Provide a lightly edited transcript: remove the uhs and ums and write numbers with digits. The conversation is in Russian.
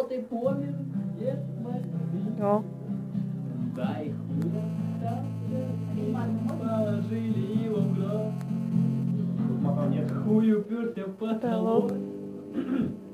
ты помер, дед Мороз. О. Дай положили его в гроб. Хую уперся в потолок.